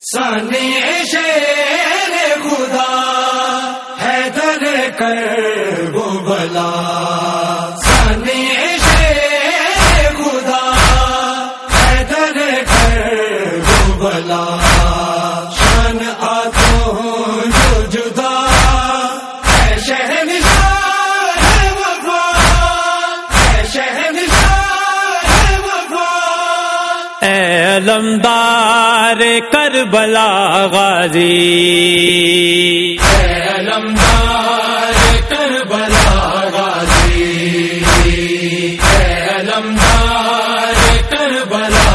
سانی شیر خدا حیدر کرب بلا، سانی شیر خدا حیدر کرب بلا، شان آتوں جو جدا ہے شہنشاہ ہے وفا، ہے شہنشاہ ہے وفا۔ اے علمدار کربلا غازی، اے علمدار کربلا غازی، اے علمدار کربلا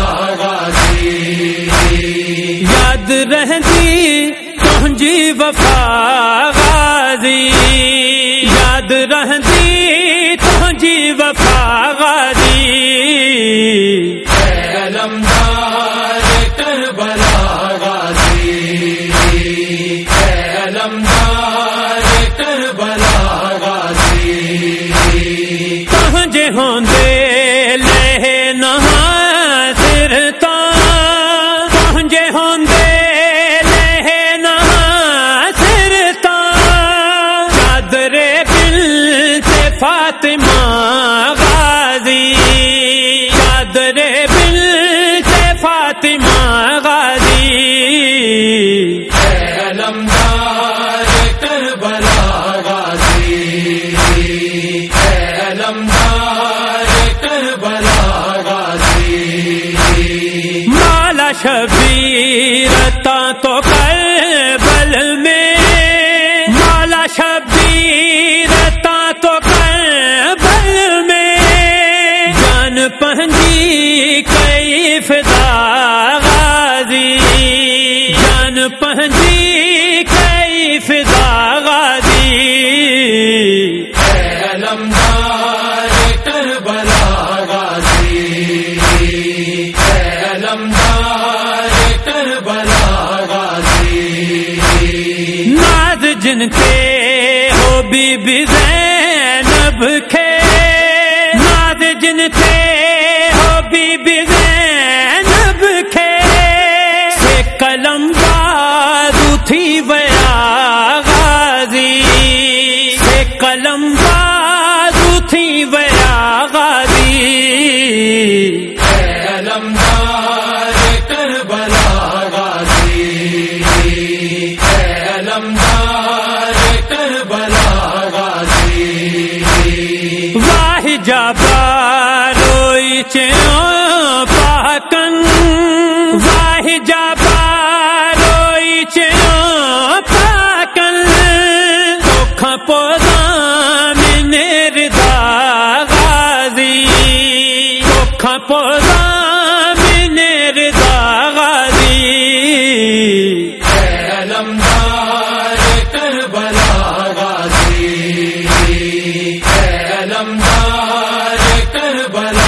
غازی، یاد رہندی تہنجی وفا غازی، یاد رہندی تہنجی وفا غازی، اے علمدار کربلا غازی، اے علمدار کربلا غازی، تہنجے ہوندے لے نہاں سرتا، تہنجے ہوندے لے نہاں سرتا، چادر بنت فاطمہ غازی، چادر بنت فاطمہ غازی، اے علمدار کربلا غازی، اے علمدار کربلا غازی، مالا شبیر تو کربل میں، مالا شبیر تو کربل میں، جان پہنجی کئی فدا غازی، جان پہنجی کئی فدا غازی، اے علمدار کربلا غازی، اے علمدار کربلا غازی، ناز جن کے ہو بی بی زینب کے، ناز جن کے ہو بی بی زینب کے، سے قلم بازو تھی ویا غازی، سے قلم بازو تھی ویا غازی، اے علمدار کربلا غازی، اے علمدار کربلا غازی، واہ جابا روئی چیوں پاکن، واہ جابا روئی چیوں پاکن، دکھاں پوزاں میں نردا غازی، دکھاں پوزاں میں نردا غازی، اے علمدار کربلا غازی، اے علمدار کربلا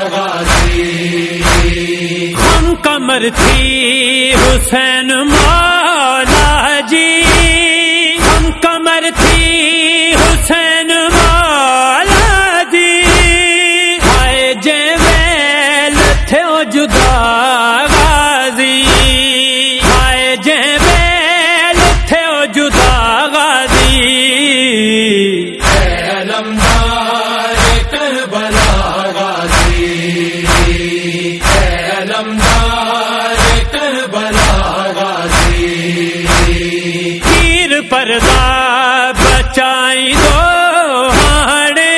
غازی، ہم کمر تھی حسین مولا جی، ہم کمر تھی حسین مولا جی، ہائے جے ویل تھے او جدا غازی، ہائے جے ویل تھے او جدا غازی، اے علمدار کربلا غازی، اے علمدار کربلا غازی، پیر پردہ بچائی دو ہاڑے،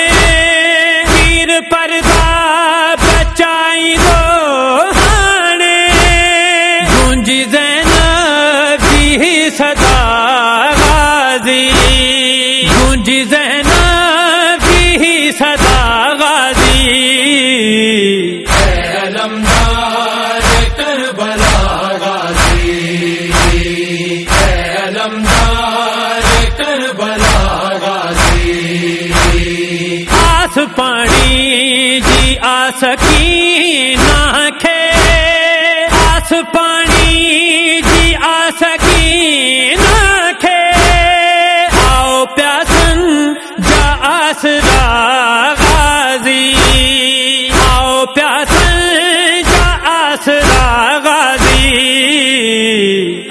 پیر پردہ بچائی دو ہاڑے، گونجی زینب کی صدا غازی، گونجی زینب کی صدا غازی، اے علمدار کربلا غازی، اے علمدار کربلا غازی، آس پانی جی آس کی ناکھے، آس پانی جی آس کی ناکھے، آؤ پیاسن جا آسرا غازی، آؤ پیاسن جا آسرا غازی،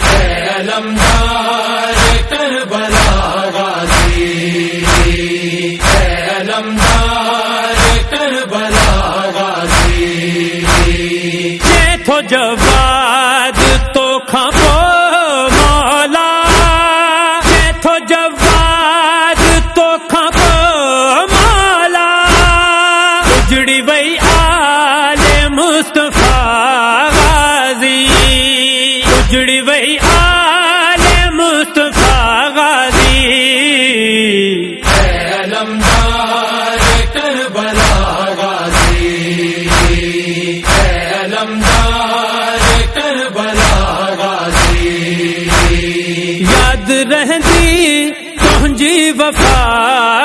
تھو جواد تو کھپو مولا تھو جواد تو کھپو مولا اجڑی وئی آل مصطفیٰ غازی اجڑی وئی آل مصطفیٰ غازی علمدار کربلا غازی علمدار کربلا غازی یاد رہندی تنجی وفا